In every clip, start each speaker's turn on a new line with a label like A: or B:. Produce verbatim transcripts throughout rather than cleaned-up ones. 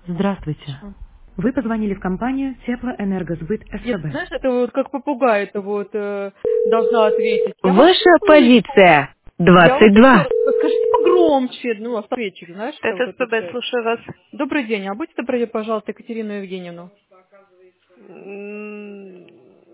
A: Здравствуйте.
B: Что?
A: Вы позвонили в компанию Теплоэнергосбыт
B: Нет,
A: СКБ.
B: знаешь, это вот как попугай, это вот э, должна ответить. Я вас
C: Ваша
B: слышу.
C: позиция.
B: Я вас
C: двадцать
B: еще
C: два.
B: раз. Скажите погромче. Ну, автоответчик, знаешь, это вот
D: ТССПБ,
B: отвечает.
D: слушаю вас.
B: Добрый день. А будьте добры, пожалуйста, Екатерину Евгеньевну.
D: М,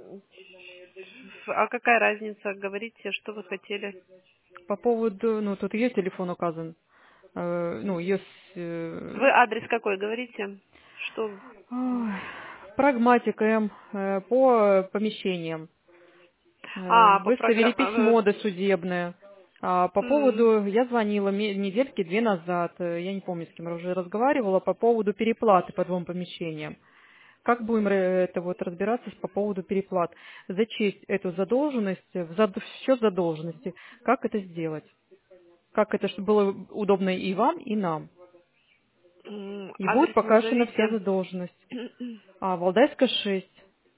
D: А какая разница? Говорите, что вы хотели.
B: По поводу, ну, тут ее телефон указан. Э, ну, ее... с,
D: Вы
B: э,
D: адрес какой говорите? Что?
B: ой, прагматика М э, по помещениям. Э,
D: А, по
B: Выставили
D: программе.
B: письмо досудебное. А по поводу, я звонила ме- недельки две назад, э, я не помню, с кем я уже разговаривала, по поводу переплаты по двум помещениям. Как будем ре- это вот разбираться по поводу переплат? Зачесть эту задолженность в зад- в счет задолженности. Как это сделать? Как это, чтобы было удобно и вам, и нам? И будет
D: Адрес
B: погашена вся
D: назовите.
B: задолженность. А, Валдайская шесть,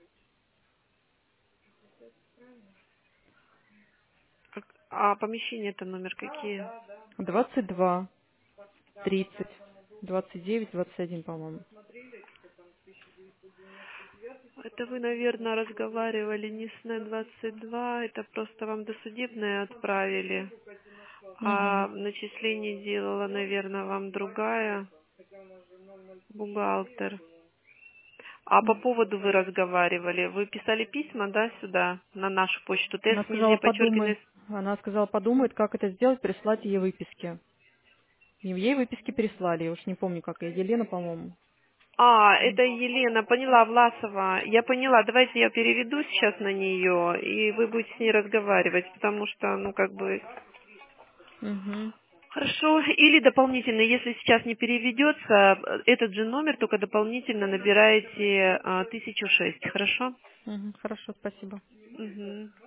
D: А помещение это номер какие?
B: двадцать два, тридцать, двадцать девять, двадцать один, по-моему.
D: Это вы, наверное, разговаривали не с Н двадцать два, это просто вам досудебное отправили. А
B: Мгм.
D: начисление делала, наверное, вам другая бухгалтер. А по поводу вы разговаривали, вы писали письма, да, сюда, на нашу почту,
B: Она
D: тест
B: сказала,
D: нижнее
B: подумай.
D: подчеркивание.
B: Она сказала, подумает, как это сделать, прислать ей выписки. И ей выписки переслали, я уж не помню, как я, Елена, по-моему.
D: А, это Елена, поняла, Власова. Я поняла, давайте я переведу сейчас на нее, и вы будете с ней разговаривать, потому что, ну, как бы...
B: Угу.
D: Хорошо, или дополнительно, если сейчас не переведется, этот же номер, только дополнительно набираете а, тысячу шесть, хорошо?
B: Угу. Хорошо, спасибо.
D: Угу.